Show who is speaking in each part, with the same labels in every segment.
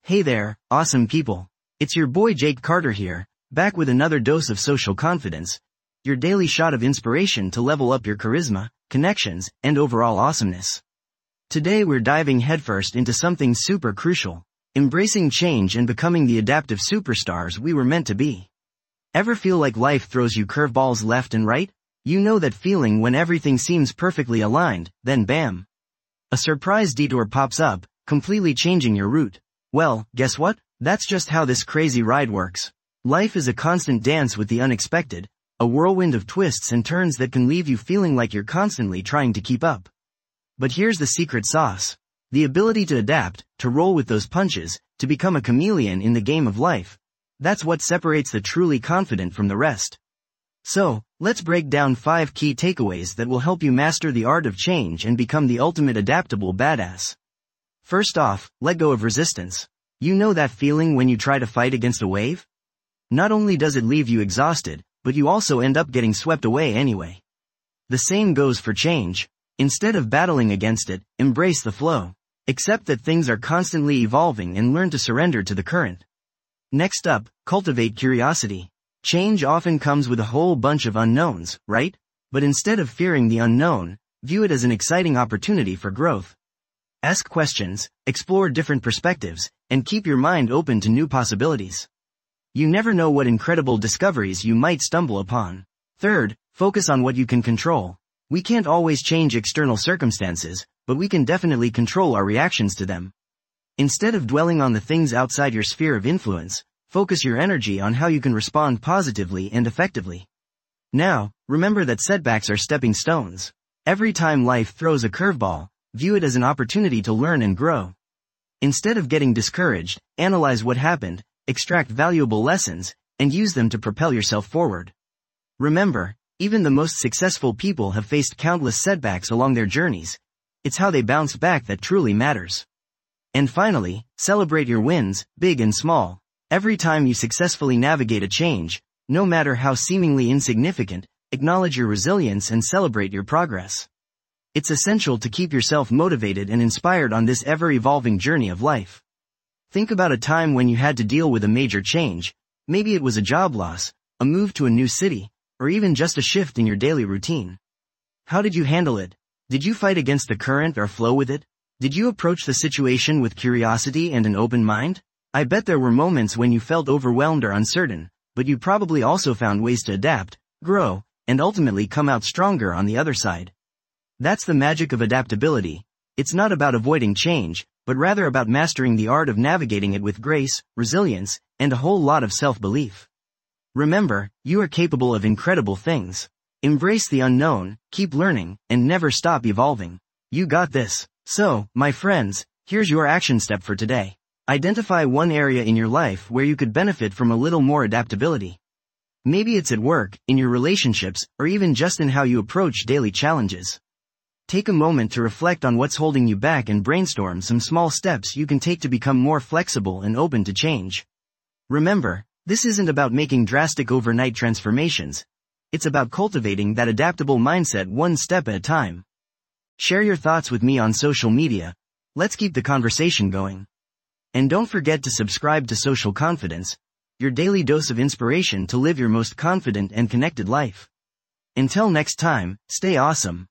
Speaker 1: Hey there, awesome people. It's your boy Jake Carter here, back with another dose of social confidence, your daily shot of inspiration to level up your charisma, connections, and overall awesomeness. Today we're diving headfirst into something super crucial, embracing change and becoming the adaptive superstars we were meant to be. Ever feel like life throws you curveballs left and right? You know that feeling when everything seems perfectly aligned, then bam! A surprise detour pops up, completely changing your route. Well, guess what? That's just how this crazy ride works. Life is a constant dance with the unexpected, a whirlwind of twists and turns that can leave you feeling like you're constantly trying to keep up. But here's the secret sauce. The ability to adapt, to roll with those punches, to become a chameleon in the game of life. That's what separates the truly confident from the rest. So, let's break down 5 key takeaways that will help you master the art of change and become the ultimate adaptable badass. First off, let go of resistance. You know that feeling when you try to fight against a wave? Not only does it leave you exhausted, but you also end up getting swept away anyway. The same goes for change. Instead of battling against it, embrace the flow. Accept that things are constantly evolving and learn to surrender to the current. Next up, cultivate curiosity. Change often comes with a whole bunch of unknowns, right? But instead of fearing the unknown, view it as an exciting opportunity for growth. Ask questions, explore different perspectives, and keep your mind open to new possibilities. You never know what incredible discoveries you might stumble upon. Third, focus on what you can control. We can't always change external circumstances, but we can definitely control our reactions to them. Instead of dwelling on the things outside your sphere of influence, focus your energy on how you can respond positively and effectively. Now, remember that setbacks are stepping stones. Every time life throws a curveball, view it as an opportunity to learn and grow. Instead of getting discouraged, analyze what happened, extract valuable lessons, and use them to propel yourself forward. Remember, even the most successful people have faced countless setbacks along their journeys. It's how they bounced back that truly matters. And finally, celebrate your wins, big and small. Every time you successfully navigate a change, no matter how seemingly insignificant, acknowledge your resilience and celebrate your progress. It's essential to keep yourself motivated and inspired on this ever-evolving journey of life. Think about a time when you had to deal with a major change. Maybe it was a job loss, a move to a new city, or even just a shift in your daily routine. How did you handle it? Did you fight against the current or flow with it? Did you approach the situation with curiosity and an open mind? I bet there were moments when you felt overwhelmed or uncertain, but you probably also found ways to adapt, grow, and ultimately come out stronger on the other side. That's the magic of adaptability. It's not about avoiding change, but rather about mastering the art of navigating it with grace, resilience, and a whole lot of self-belief. Remember, you are capable of incredible things. Embrace the unknown, keep learning, and never stop evolving. You got this. So, my friends, here's your action step for today. Identify one area in your life where you could benefit from a little more adaptability. Maybe it's at work, in your relationships, or even just in how you approach daily challenges. Take a moment to reflect on what's holding you back and brainstorm some small steps you can take to become more flexible and open to change. Remember, this isn't about making drastic overnight transformations. It's about cultivating that adaptable mindset one step at a time. Share your thoughts with me on social media. Let's keep the conversation going. And don't forget to subscribe to Social Confidence, your daily dose of inspiration to live your most confident and connected life. Until next time, stay awesome.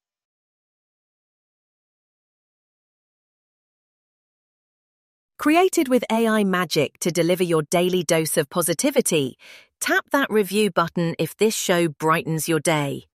Speaker 2: Created with AI magic to deliver your daily dose of positivity, tap that review button if this show brightens your day.